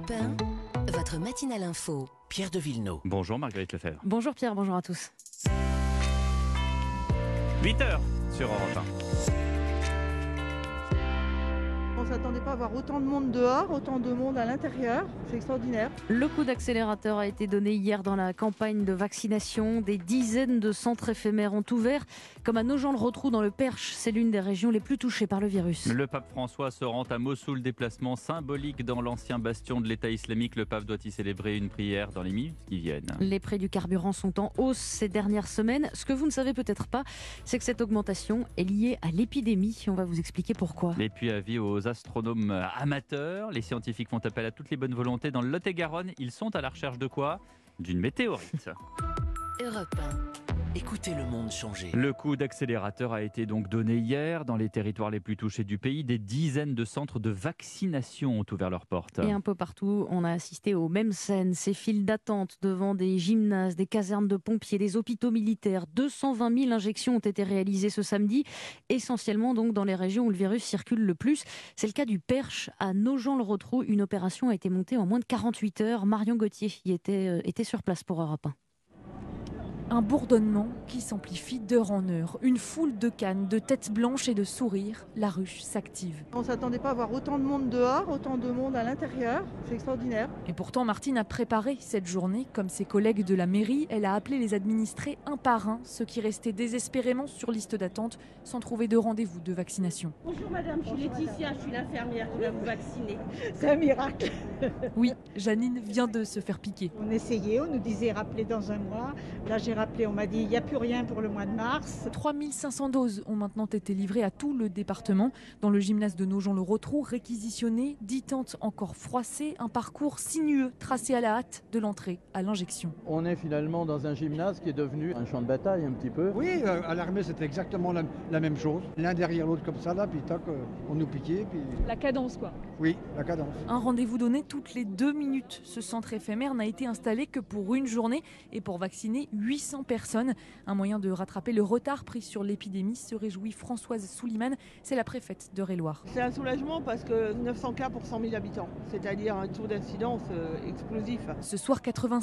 Europe 1, votre matinale info. Pierre de Villeneuve. Bonjour Marguerite Lefebvre. Bonjour Pierre, bonjour à tous. 8h sur Europe 1. On ne s'attendait pas à voir autant de monde dehors, autant de monde à l'intérieur. C'est extraordinaire. Le coup d'accélérateur a été donné hier dans la campagne de vaccination. Des dizaines de centres éphémères ont ouvert, comme à Nogent-le-Rotrou dans le Perche. C'est l'une des régions les plus touchées par le virus. Le pape François se rend à Mossoul, déplacement symbolique dans l'ancien bastion de l'État islamique. Le pape doit y célébrer une prière dans les minutes qui viennent. Les prix du carburant sont en hausse ces dernières semaines. Ce que vous ne savez peut-être pas, c'est que cette augmentation est liée à l'épidémie. On va vous expliquer pourquoi. Et puis avis aux astronomes amateurs, les scientifiques font appel à toutes les bonnes volontés dans le Lot-et-Garonne. Ils sont à la recherche de quoi ? D'une météorite. Europe 1. Écoutez le monde changer. Le coup d'accélérateur a été donc donné hier. Dans les territoires les plus touchés du pays, des dizaines de centres de vaccination ont ouvert leurs portes. Et un peu partout, on a assisté aux mêmes scènes. Ces files d'attente devant des gymnases, des casernes de pompiers, des hôpitaux militaires. 220 000 injections ont été réalisées ce samedi, essentiellement donc dans les régions où le virus circule le plus. C'est le cas du Perche, à Nogent-le-Rotrou. Une opération a été montée en moins de 48 heures. Marion Gauthier y était sur place pour Europe 1. Un bourdonnement qui s'amplifie d'heure en heure. Une foule de cannes, de têtes blanches et de sourires. La ruche s'active. On ne s'attendait pas à voir autant de monde dehors, autant de monde à l'intérieur. C'est extraordinaire. Et pourtant, Martine a préparé cette journée. Comme ses collègues de la mairie, elle a appelé les administrés un par un, ceux qui restaient désespérément sur liste d'attente, sans trouver de rendez-vous de vaccination. Bonjour madame, je suis Laetitia, je suis l'infirmière qui va vous vacciner. C'est un miracle. Oui, Janine vient de se faire piquer. On essayait, on nous disait rappelez dans un mois. Là j'ai rappelé, on m'a dit il n'y a plus rien pour le mois de mars. 3500 doses ont maintenant été livrées à tout le département. Dans le gymnase de Nogent-le-Rotrou, réquisitionné, 10 tentes encore froissées, un parcours sinueux tracé à la hâte de l'entrée à l'injection. On est finalement dans un gymnase qui est devenu un champ de bataille un petit peu. Oui, à l'armée c'était exactement la même chose. L'un derrière l'autre comme ça, là, puis tac, on nous piquait. Puis... La cadence quoi. Oui, la cadence. Un rendez-vous donné toutes les 2 minutes. Ce centre éphémère n'a été installé que pour une journée et pour vacciner 800 personnes. Un moyen de rattraper le retard pris sur l'épidémie, se réjouit Françoise Souliman, c'est la préfète d'Eure-et-Loir. C'est un soulagement parce que 900 cas pour 100 000 habitants, c'est-à-dire un taux d'incidence explosif. Ce soir,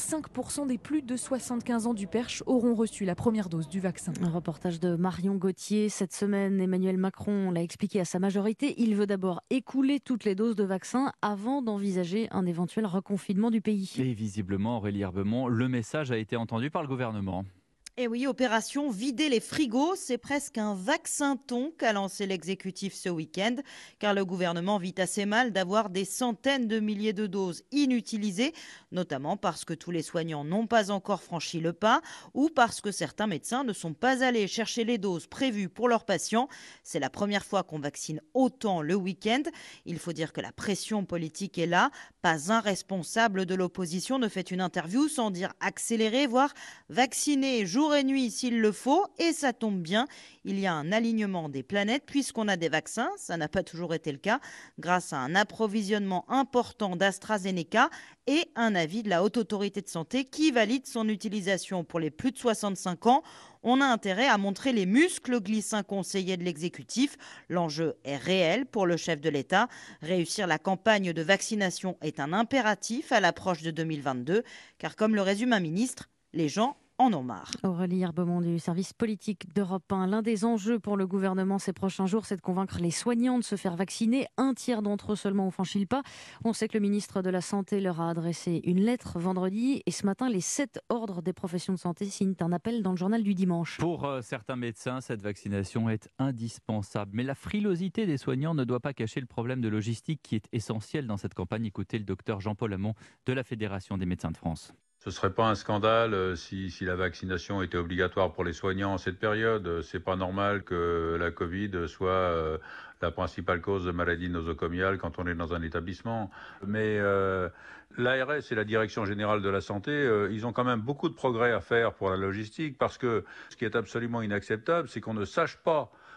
85% des plus de 75 ans du Perche auront reçu la première dose du vaccin. Un reportage de Marion Gauthier. Cette semaine, Emmanuel Macron l'a expliqué à sa majorité. Il veut d'abord écouler toutes les doses de vaccin avant d'envisager un éventuel reconfinement du pays. Et visiblement, Aurélie Herbemont, le message a été entendu par le gouvernement. Et oui, opération vider les frigos, c'est presque un vaccin-ton qu'a lancé l'exécutif ce week-end, car le gouvernement vit assez mal d'avoir des centaines de milliers de doses inutilisées, notamment parce que tous les soignants n'ont pas encore franchi le pas ou parce que certains médecins ne sont pas allés chercher les doses prévues pour leurs patients. C'est la première fois qu'on vaccine autant le week-end. Il faut dire que la pression politique est là. Pas un responsable de l'opposition ne fait une interview sans dire accélérer, voire vacciner jour et nuit s'il le faut, et ça tombe bien, il y a un alignement des planètes puisqu'on a des vaccins, ça n'a pas toujours été le cas, grâce à un approvisionnement important d'AstraZeneca et un avis de la Haute Autorité de Santé qui valide son utilisation pour les plus de 65 ans. On a intérêt à montrer les muscles, glisse un conseiller de l'exécutif. L'enjeu est réel pour le chef de l'État. Réussir la campagne de vaccination est un impératif à l'approche de 2022, car comme le résume un ministre, les gens en ont marre. Aurélie Herbemont du service politique d'Europe 1. L'un des enjeux pour le gouvernement ces prochains jours, c'est de convaincre les soignants de se faire vacciner. Un tiers d'entre eux seulement ont franchi le pas. On sait que le ministre de la Santé leur a adressé une lettre vendredi. Et ce matin, les 7 ordres des professions de santé signent un appel dans le journal du dimanche. Pour certains médecins, cette vaccination est indispensable. Mais la frilosité des soignants ne doit pas cacher le problème de logistique qui est essentiel dans cette campagne. Écoutez le docteur Jean-Paul Hamon de la Fédération des médecins de France. Ce ne serait pas un scandale si la vaccination était obligatoire pour les soignants en cette période. C'est pas normal que la Covid soit la principale cause de maladie nosocomiale quand on est dans un établissement. Mais l'ARS et la Direction générale de la santé, ils ont quand même beaucoup de progrès à faire pour la logistique parce que ce qui est absolument inacceptable, c'est qu'on ne sache pas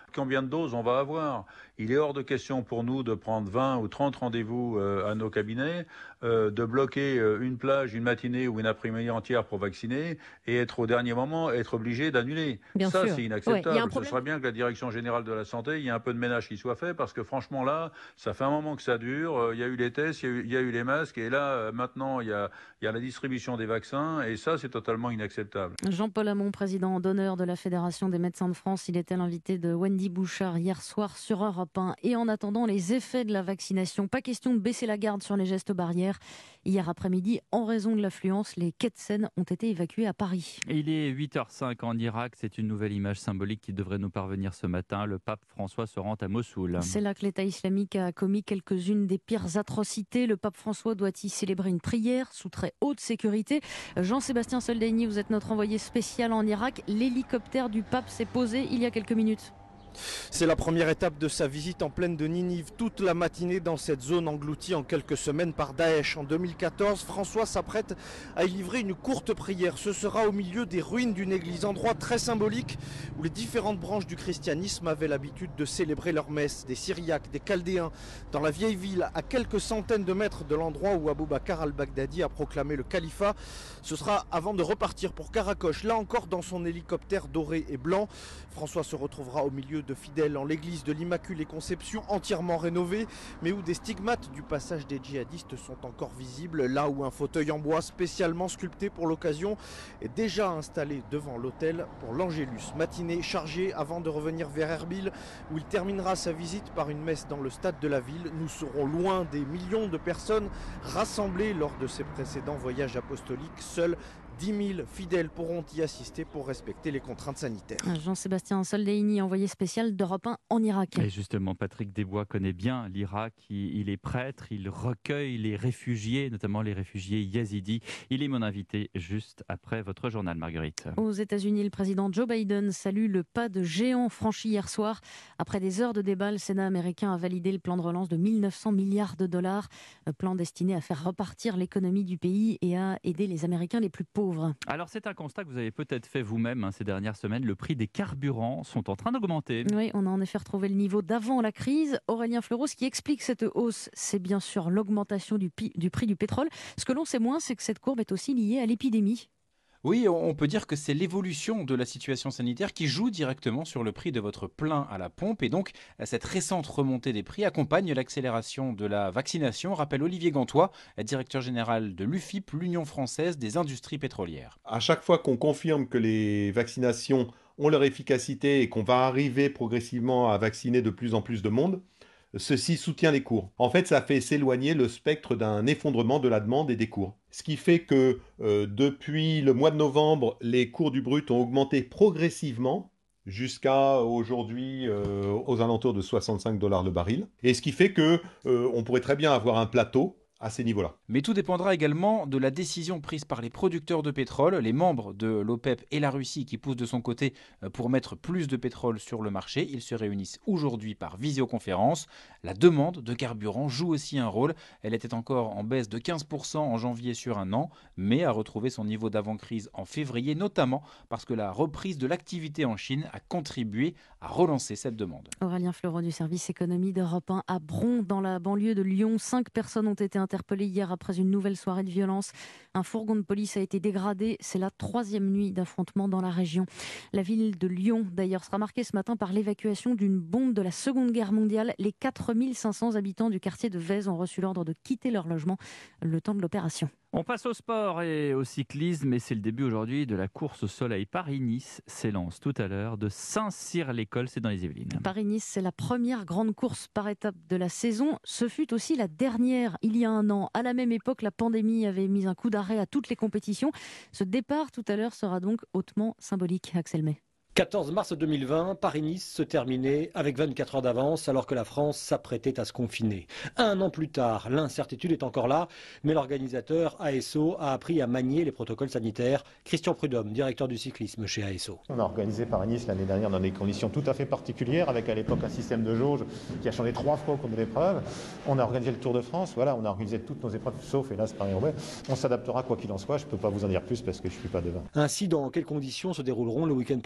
Combien de doses on va avoir? Il est hors de question pour nous de prendre 20 ou 30 rendez-vous à nos cabinets, de bloquer une plage, une matinée ou une après-midi entière pour vacciner et être au dernier moment, être obligé d'annuler. Ça, c'est inacceptable. Ce serait bien que la Direction générale de la santé, il y ait un peu de ménage qui soit fait parce que franchement là, ça fait un moment que ça dure. Il y a eu les tests, il y a eu les masques et là, maintenant, il y a la distribution des vaccins et ça, c'est totalement inacceptable. Jean-Paul Hamon, président d'honneur de la Fédération des médecins de France, il était l'invité de Wendy Bouchard hier soir sur Europe 1. Et en attendant les effets de la vaccination, pas question de baisser la garde sur les gestes barrières. Hier après-midi, en raison de l'affluence, les quais de Seine ont été évacués à Paris. Il est 8h05 en Irak. C'est une nouvelle image symbolique qui devrait nous parvenir ce matin. Le pape François se rend à Mossoul. C'est là que l'État islamique a commis quelques-unes des pires atrocités. Le pape François doit y célébrer une prière sous très haute sécurité. Jean-Sébastien Soldaini, vous êtes notre envoyé spécial en Irak. L'hélicoptère du pape s'est posé il y a quelques minutes. C'est la première étape de sa visite en plaine de Ninive. Toute la matinée dans cette zone engloutie en quelques semaines par Daesh. En 2014, François s'apprête à y livrer une courte prière. Ce sera au milieu des ruines d'une église, endroit très symbolique où les différentes branches du christianisme avaient l'habitude de célébrer leurs messes. Des Syriaques, des Chaldéens, dans la vieille ville, à quelques centaines de mètres de l'endroit où Abou Bakr al-Baghdadi a proclamé le califat. Ce sera avant de repartir pour Karakoche, là encore dans son hélicoptère doré et blanc. François se retrouvera au milieu de fidèles en l'église de l'Immaculée Conception, entièrement rénovée, mais où des stigmates du passage des djihadistes sont encore visibles, là où un fauteuil en bois spécialement sculpté pour l'occasion est déjà installé devant l'autel pour l'Angélus. Matinée chargée avant de revenir vers Erbil, où il terminera sa visite par une messe dans le stade de la ville. Nous serons loin des millions de personnes rassemblées lors de ses précédents voyages apostoliques. Seuls 10 000 fidèles pourront y assister pour respecter les contraintes sanitaires. Jean-Sébastien Soldaini, envoyé spécial d'Europe 1 en Irak. Et justement, Patrick Desbois connaît bien l'Irak. Il est prêtre, il recueille les réfugiés, notamment les réfugiés yazidis. Il est mon invité juste après votre journal, Marguerite. Aux États-Unis, le président Joe Biden salue le pas de géant franchi hier soir. Après des heures de débat, le Sénat américain a validé le plan de relance de 1 900 milliards de dollars. Un plan destiné à faire repartir l'économie du pays et à aider les Américains les plus pauvres. Alors c'est un constat que vous avez peut-être fait vous-même ces dernières semaines. Le prix des carburants sont en train d'augmenter. Oui, on a en effet retrouvé le niveau d'avant la crise. Aurélien Fleureau, ce qui explique cette hausse, c'est bien sûr l'augmentation du prix du pétrole. Ce que l'on sait moins, c'est que cette courbe est aussi liée à l'épidémie. Oui, on peut dire que c'est l'évolution de la situation sanitaire qui joue directement sur le prix de votre plein à la pompe. Et donc, cette récente remontée des prix accompagne l'accélération de la vaccination, rappelle Olivier Gantois, directeur général de l'UFIP, l'Union française des industries pétrolières. À chaque fois qu'on confirme que les vaccinations ont leur efficacité et qu'on va arriver progressivement à vacciner de plus en plus de monde, ceci soutient les cours. En fait, ça fait s'éloigner le spectre d'un effondrement de la demande et des cours. Ce qui fait que depuis le mois de novembre, les cours du brut ont augmenté progressivement jusqu'à aujourd'hui aux alentours de 65 $ le baril. Et ce qui fait que on pourrait très bien avoir un plateau à ces niveaux-là. Mais tout dépendra également de la décision prise par les producteurs de pétrole, les membres de l'OPEP et la Russie qui poussent de son côté pour mettre plus de pétrole sur le marché. Ils se réunissent aujourd'hui par visioconférence. La demande de carburant joue aussi un rôle. Elle était encore en baisse de 15% en janvier sur un an, mais a retrouvé son niveau d'avant-crise en février, notamment parce que la reprise de l'activité en Chine a contribué à relancer cette demande. Aurélien Fleureau du service économie d'Europe 1 à Bron, dans la banlieue de Lyon. 5 personnes ont été interpellé hier après une nouvelle soirée de violence. Un fourgon de police a été dégradé. C'est la 3e nuit d'affrontement dans la région. La ville de Lyon, d'ailleurs, sera marquée ce matin par l'évacuation d'une bombe de la Seconde Guerre mondiale. Les 4500 habitants du quartier de Vèze ont reçu l'ordre de quitter leur logement le temps de l'opération. On passe au sport et au cyclisme, et c'est le début aujourd'hui de la course au soleil. Paris-Nice s'élance tout à l'heure de Saint-Cyr-l'École, c'est dans les Yvelines. Paris-Nice, c'est la première grande course par étape de la saison. Ce fut aussi la dernière il y a un an. À la même époque, la pandémie avait mis un coup d'arrêt à toutes les compétitions. Ce départ tout à l'heure sera donc hautement symbolique. Axel May. 14 mars 2020, Paris-Nice se terminait avec 24 heures d'avance alors que la France s'apprêtait à se confiner. Un an plus tard, l'incertitude est encore là, mais l'organisateur ASO a appris à manier les protocoles sanitaires. Christian Prudhomme, directeur du cyclisme chez ASO. On a organisé Paris-Nice l'année dernière dans des conditions tout à fait particulières, avec à l'époque un système de jauge qui a changé 3 fois au cours de l'épreuve. On a organisé le Tour de France, voilà, on a organisé toutes nos épreuves, sauf hélas Paris-Roubaix. On s'adaptera quoi qu'il en soit, je ne peux pas vous en dire plus parce que je ne suis pas devin. Ainsi, dans quelles conditions se dérouleront le week-end prochain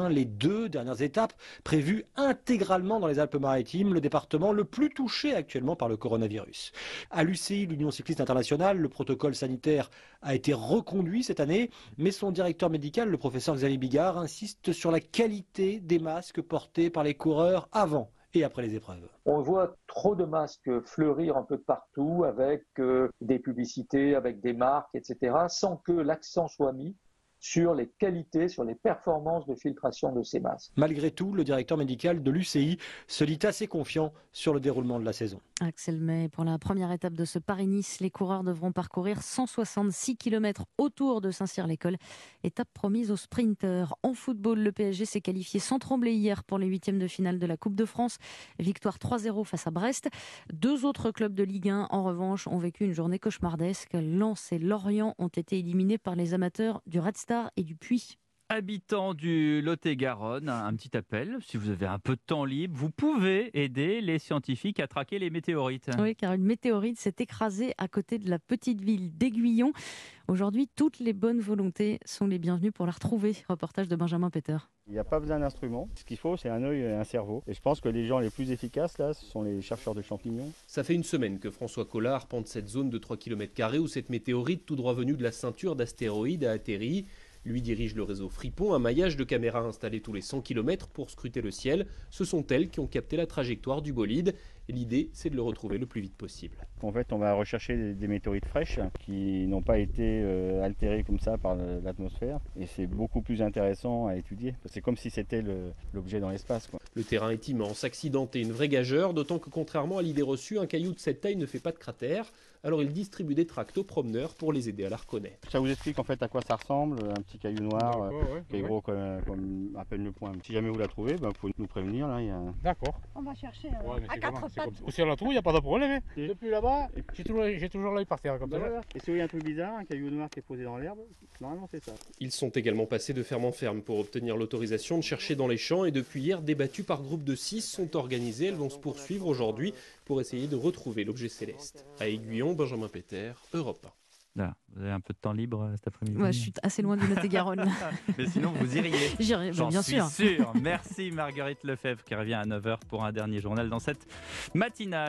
demain les 2 dernières étapes prévues intégralement dans les Alpes-Maritimes, le département le plus touché actuellement par le coronavirus. À l'UCI, l'Union cycliste internationale, le protocole sanitaire a été reconduit cette année, mais son directeur médical, le professeur Xavier Bigard, insiste sur la qualité des masques portés par les coureurs avant et après les épreuves. On voit trop de masques fleurir un peu de partout avec des publicités, avec des marques, etc., sans que l'accent soit mis sur les qualités, sur les performances de filtration de ces masques. Malgré tout, le directeur médical de l'UCI se dit assez confiant sur le déroulement de la saison. Axel May, pour la première étape de ce Paris-Nice, les coureurs devront parcourir 166 km autour de Saint-Cyr-l'École. Étape promise aux sprinteurs. En football, le PSG s'est qualifié sans trembler hier pour les huitièmes de finale de la Coupe de France. Victoire 3-0 face à Brest. 2 autres clubs de Ligue 1, en revanche, ont vécu une journée cauchemardesque. Lens et Lorient ont été éliminés par les amateurs du Red Star et du Puy. Habitants du Lot-et-Garonne, un petit appel. Si vous avez un peu de temps libre, vous pouvez aider les scientifiques à traquer les météorites. Oui, car une météorite s'est écrasée à côté de la petite ville d'Aiguillon. Aujourd'hui, toutes les bonnes volontés sont les bienvenues pour la retrouver. Reportage de Benjamin Peter. Il n'y a pas besoin d'instruments. Ce qu'il faut, c'est un œil et un cerveau. Et je pense que les gens les plus efficaces, là, ce sont les chercheurs de champignons. Ça fait une semaine que François Collard arpente cette zone de 3 km² où cette météorite tout droit venue de la ceinture d'astéroïdes a atterri. Lui dirige le réseau Fripon, un maillage de caméras installées tous les 100 km pour scruter le ciel. Ce sont elles qui ont capté la trajectoire du bolide. L'idée, c'est de le retrouver le plus vite possible. En fait, on va rechercher des météorites fraîches qui n'ont pas été altérées comme ça par l'atmosphère. Et c'est beaucoup plus intéressant à étudier. C'est comme si c'était l'objet dans l'espace, quoi. Le terrain est immense, accidenté, une vraie gageure, d'autant que contrairement à l'idée reçue, un caillou de cette taille ne fait pas de cratère. Alors il distribue des tracts aux promeneurs pour les aider à la reconnaître. Ça vous explique en fait à quoi ça ressemble, un petit caillou noir qui est gros comme à peine le poing. Si jamais vous la trouvez, il faut nous prévenir. Là, D'accord. On va chercher à 4 pattes. Si on la trouve, il n'y a pas de problème. Depuis là-bas, j'ai toujours l'œil par terre comme ça. Et si vous voyez un truc bizarre, un caillou noir qui est posé dans l'herbe, normalement c'est ça. Ils sont également passés de ferme en ferme pour obtenir l'autorisation de chercher dans les champs et depuis hier, des battues par groupe de 6 sont organisées. Elles vont se poursuivre aujourd'hui pour essayer de retrouver l'objet céleste. À Aiguillon, Benjamin Peter, Europe 1. Là, vous avez un peu de temps libre cet après-midi? Ouais, je suis assez loin du Lot-et-Garonne. Mais sinon, vous iriez. J'irai, bien sûr. J'en suis sûr. Merci Marguerite Lefebvre qui revient à 9h pour un dernier journal dans cette matinale.